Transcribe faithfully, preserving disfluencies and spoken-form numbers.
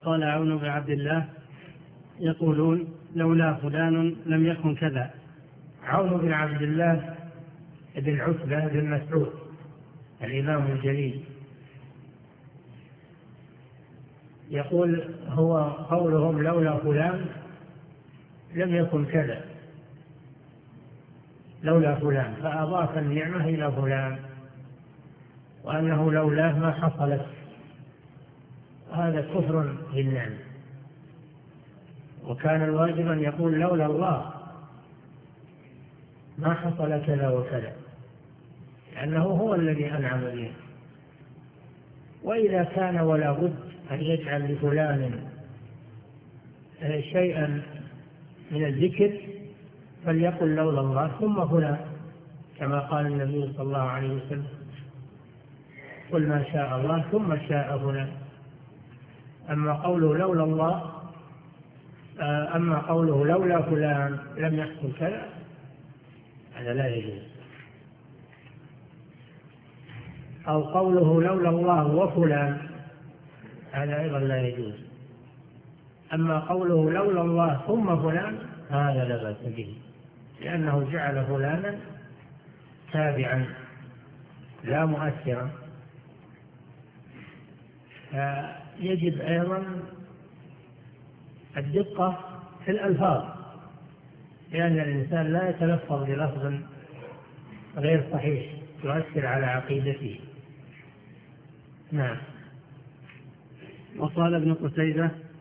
قال عون بن عبد الله يقولون لولا فلان لم يكن كذا. عون بن عبد الله بن عتبة بن مسعود الإمام الجليل يقول هو قولهم لولا فلان لم يكن كذا، لولا فلان، فأضاف النعمة إلى فلان وأنه لولاه ما حصلت. هذا كفر بالنعمة، وكان الواجب أن يقول لولا الله ما حصل كذا وكذا، لأنه هو الذي أنعم به. وإذا كان ولا بد أن يجعل لفلان شيئا من الذكر فليقل لولا الله ثم فلان، كما قال النبي صلى الله عليه وسلم قل ما شاء الله ثم شاء فلان. أما قوله لولا الله أما قوله لولا فلان لم يحصل كذا هذا لا يجوز، أو قوله لولا الله وفلان هذا أيضا لا يجوز. أما قوله لولا الله ثم فلان هذا لا بأس به، لأنه جعل فلانا تابعا لا مؤثرا. فيجب أيضا الدقة في الألفاظ، لأن الإنسان لا يتلفظ بلفظ غير صحيح يؤثر على عقيدته. نعم. وقال ابن قتيبة